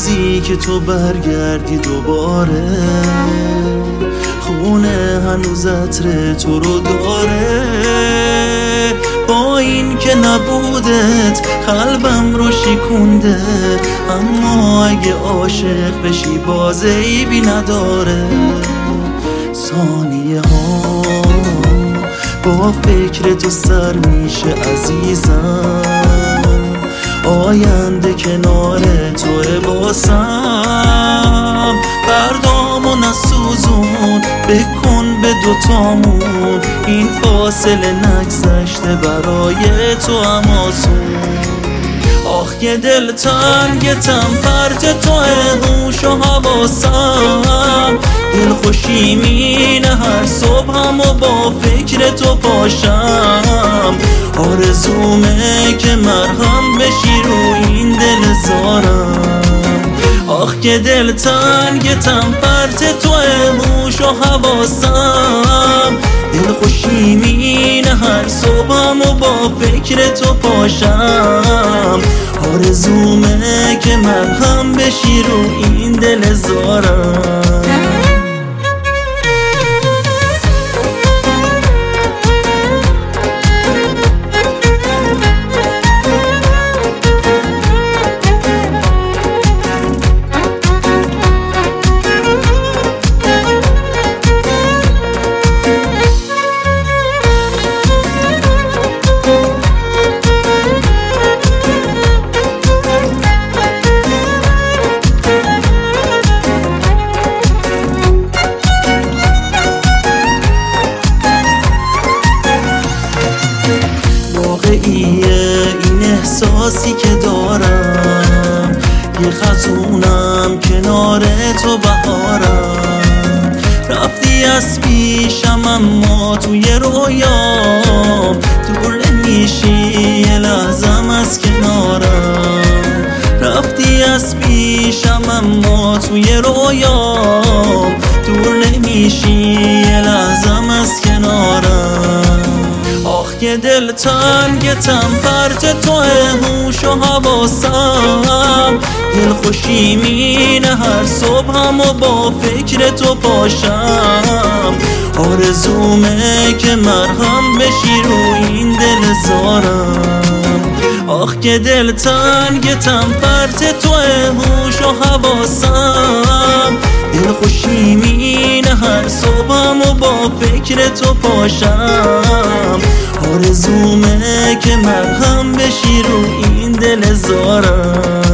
روزی که تو برگردی دوباره، خونه هنوز عطر تو رو داره. با این که نبودت قلبم رو شکونده، اما اگه عاشق بشی باز عیبی نداره. ثانیه ها با فکر تو سر میشه عزیزم، آینده کنار توه باسم. بردامو نسوزون، بکن به دوتامون، این فاصله نگذشته برای تو هم آسون. آخ که دل تنگتم، پرت توه هوش و حواسم. دل خوشی مینه هر صبحم و با فکر تو پاشم. آرزومه که مرهم بشی رو این دل زارم. آخ که دل تنگتم، پرت توه هوش و حواسم. دل خوشی مینه هر صبحم و با فکر تو پاشم. آرزومه که مرهم بشی رو این دل زارم. این احساسی که دارم، یه خزونم کنار تو بهارم. رفتی از پیشم اما توی رویام، دور نمیشی یه لحظم از کنارم. رفتی از پیشم اما توی رویام، دور نمیشی یه لحظم از کنارم. آخ که دل تنگتم، پرت توه هوش و حواسم. دل خوشی مینه هر صبحم و با فکر تو پاشم. آرزومه که مرهم بشی رو این دل زارم. آخ که دل تنگتم، پرت توه هوش و حواسم. دل خوشی مینه هر صبحم و با فکر تو پاشم. آرزومه که مرهم بشی رو این دل زارم.